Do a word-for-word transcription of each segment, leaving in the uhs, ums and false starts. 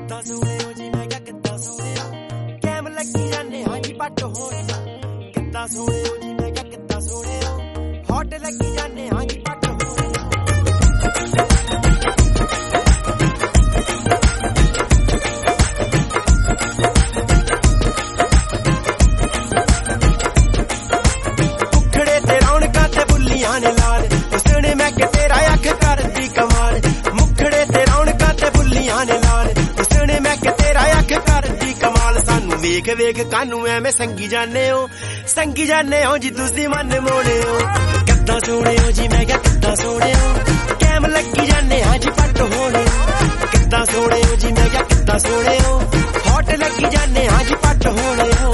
ਕਿੱਦਾਂ ਸੋਹਣਿਓ ਜੀ ਮੈਂ ਕਿਹਾ ਕਿੱਦਾਂ ਸੋਹਣਿਓ ਕੈਮ ਲੱਗੀ ਜਾਂਦੇ ਹਾਂ ਜੀ ਪੱਟ ਹੋਣੀ ਕਿੱਦਾਂ ਸੋਹਣਿਓ ਜੀ ਮੈਂ ਕਿਹਾ ਕਿੱਦਾਂ ਸੋਹਣਿਓ ਹੌਟ ਲੱਗੀ ਜਾਂਦੇ ਹਾਂ ਜੀ ਪੱਟ ਹੋਣੀ ਮੁਖੜੇ ਤੇ ਰੌਣਕਾਂ ਤੇ ਬੁੱਲੀਆਂ ਨੇ ਲਾਲ ਹੁਸਨੇ ਮੈਂ ਕਿ ਤੇਰਾ ਅੱਖ ਕਰਦੀ ਕਮਾਲ ਮੁਖੜੇ ਤੇ ਰੌਣਕਾਂ ਤੇ ਬੁੱਲੀਆਂ ਨੇ ਲਾਲ ਹੁਸਨੇ ਮੈਂ ਕਿ ਤੇਰਾ ਅੱਖ ਕਰਦੀ ਕਮਾਲ ਸਾਨੂੰ ਵੇਖ ਵੇਖ ਕਾਨੂੰ ਐਵੇਂ ਸੰਗੀ ਜਾਂਦੇ ਹੋ ਸੰਗੀ ਜਾਂਦੇ ਹੋ ਜੀ ਤੁਸੀਂ ਮਨ ਮੋੜਿਓ ਕਿੱਦਾਂ ਸੋਹਣਿਓ ਜੀ ਮੈਂ ਕਿਹਾ ਕਿੱਦਾਂ ਸੋਹਣਿਓ ਕੈਮ ਲੱਗੀ ਜਾਂਦੇ ਹਾਂ ਜੀ ਪੱਟ ਹੋਣੀ ਕਿੱਦਾਂ ਸੋਹਣਿਓ ਜੀ ਮੈਂ ਕਿਹਾ ਕਿੱਦਾਂ ਸੋਹਣਿਓ ਹੌਟ ਲੱਗੀ ਜਾਂਦੇ ਹਾਂ ਜੀ ਪੱਟ ਹੋਣਿਓ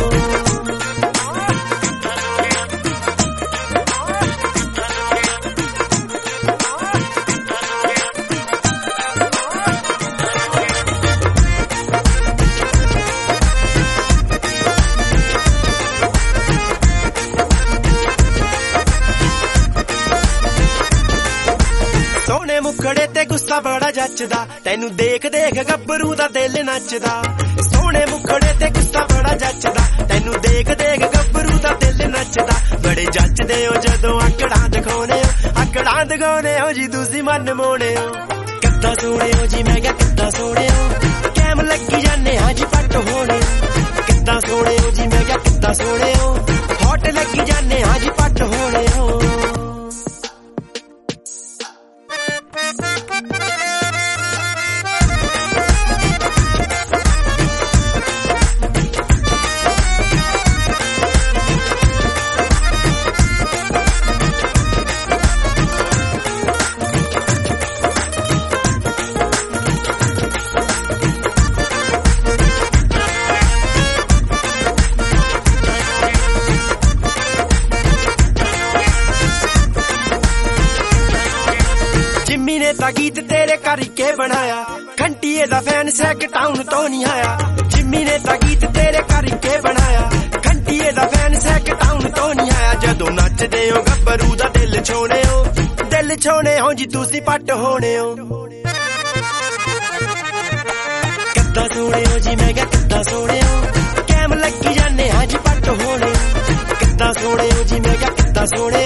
ਸੋਹਣੇ ਮੁਖੜੇ ਤੇ ਗੁੱਸਾ ਬੜਾ ਜੱਚਦਾ ਤੈਨੂੰ ਦੇਖ ਦੇਖ ਗੱਭਰੂ ਦਾ ਦਿਲ ਨੱਚਦਾ ਸੋਹਣੇ ਮੁਖੜੇ ਤੇ ਗੁੱਸਾ ਬੜਾ ਜੱਚਦਾ ਤੈਨੂੰ ਦੇਖ ਦੇਖ ਗੱਭਰੂ ਦਾ ਦਿਲ ਨੱਚਦਾ ਬੜੇ ਜੱਚਦੇ ਹੋ ਜਦੋਂ ਆਕੜਾਂ ਦਿਖਾਉਣੇ ਹੋ ਆਕੜਾਂ ਦਿਖਾਉਣੇ ਹੋ ਜੀ ਤੁਸੀਂ ਮਨ ਮੋੜਿਓ ਕਿੱਦਾਂ ਸੋਹਣਿਓ ਜੀ ਮੈਂ ਕਿਹਾ ਕਿੱਦਾਂ ਸੋਹਣਿਓ ਕੈਮ ਲੱਗੀ ਜਾਂਦੇ ਹਾਂ ਜੀ ਪੱਟ ਹੋਣੀ ਕਿੱਦਾਂ ਸੋਹਣਿਓ ਜੀ ਮੈਂ ਕਿਹਾ ਕਿੱਦਾਂ ਸੋਹਣਿਓ ਹੌਟ ਲੱਗੀ ਜਾਂਦੇ ਹਾਂ ਜੀ ਪੱਟ ਹੋਣਿਓ ਜਿੰਮੀ ਨੇ ਤਾਂ ਗੀਤ ਤੇਰੇ ਕਰਕੇ ਬਣਾਇਆ ਘੰਟੀਏ ਦਾ ਫੈਨ ਸੈਕ ਟਾਊਨ ਤੋਂ ਨਹੀਂ ਆਇਆ ਜਿੰਮੀ ਨੇ ਤਾਂ ਗੀਤ ਤੇਰੇ ਕਰਕੇ ਬਣਾਇਆ ਘੰਟੀਏ ਦਾ ਫੈਨ ਸੈਕ ਟਾਊਨ ਤੋਂ ਨਹੀਂ ਆਇਆ ਜਦੋਂ ਨੱਚਦੇ ਹੋ ਗੱਭਰੂ ਦਾ ਦਿਲ ਛੋਣੇ ਹੋ ਦਿਲ ਛੋਣੇ ਹੋ ਜੀ ਤੁਸੀਂ ਪੱਟ ਹੋਣੇ ਹੋ ਕਿੱਦਾਂ ਸੋਹਣਿਓ ਜੀ ਮੈਂ ਕਿਹਾ ਕਿੱਦਾਂ ਸੋਹਣਿਓ ਕੈਮ ਲੱਗੀ ਜਾਂਦੇ ਹਾਂ ਜੀ ਪੱਟ ਹੋਣੇ ਕਿੱਦਾਂ ਸੋਹਣਿਓ ਜੀ ਮੈਂ ਕਿਹਾ ਕਿੱਦਾਂ ਸੋਹਣੇ